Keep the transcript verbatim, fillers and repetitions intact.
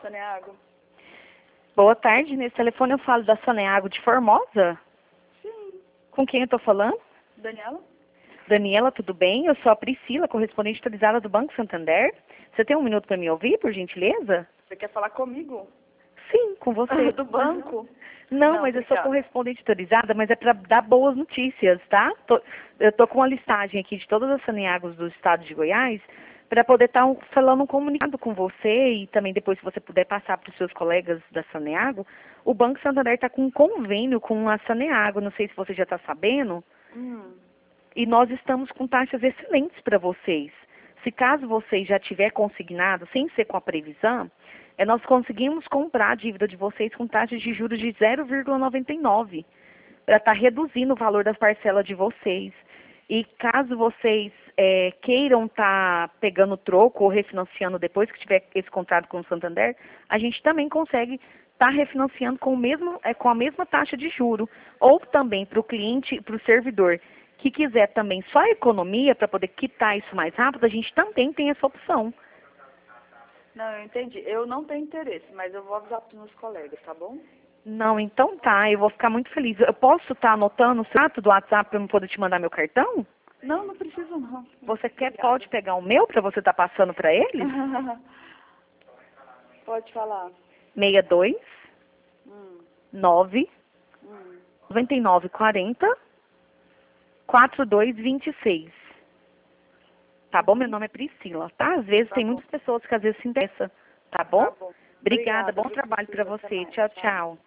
Saneago. Boa tarde, nesse telefone eu falo da Saneago de Formosa. Sim. Com quem eu tô falando? Daniela? Daniela, tudo bem? Eu sou a Priscila, correspondente autorizada do Banco Santander. Você tem um minuto para me ouvir, por gentileza? Você quer falar comigo? Sim, com você. Do banco? Não, Não, mas eu sou obrigada. correspondente autorizada, mas é para dar boas notícias, tá? Tô- eu tô com uma listagem aqui de todas as Saneagos do estado de Goiás para poder estar falando um comunicado com você e também depois, se você puder passar para os seus colegas da Saneago. O Banco Santander está com um convênio com a Saneago, não sei se você já está sabendo, Hum. e nós estamos com taxas excelentes para vocês. Se caso vocês já tiver consignado, sem ser com a previsão, é, nós conseguimos comprar a dívida de vocês com taxas de juros de zero vírgula noventa e nove, para estar reduzindo o valor das parcelas de vocês. E caso vocês é, queiram estar pegando troco ou refinanciando depois que tiver esse contrato com o Santander, a gente também consegue estar refinanciando com, o mesmo, é, com a mesma taxa de juro. Ou também para o cliente, para o servidor que quiser também só economia para poder quitar isso mais rápido, a gente também tem essa opção. Não, eu entendi. Eu não tenho interesse, mas eu vou avisar para os meus colegas, tá bom? Não, então tá, eu vou ficar muito feliz. Eu posso estar anotando o status do WhatsApp para eu poder te mandar meu cartão? Não, não precisa não. Você quer, pode pegar o meu para você estar passando para eles? Pode falar. seis dois Hum. nove Hum. nove nove quatro zero quatro dois dois seis. Tá bom? Meu nome é Priscila, tá? Às vezes Tá tem bom. muitas pessoas que às vezes se interessam, tá bom? Tá bom. Obrigada, Obrigada, bom viu, trabalho para Priscila? Até você. mais. Tchau, Tchau. tchau.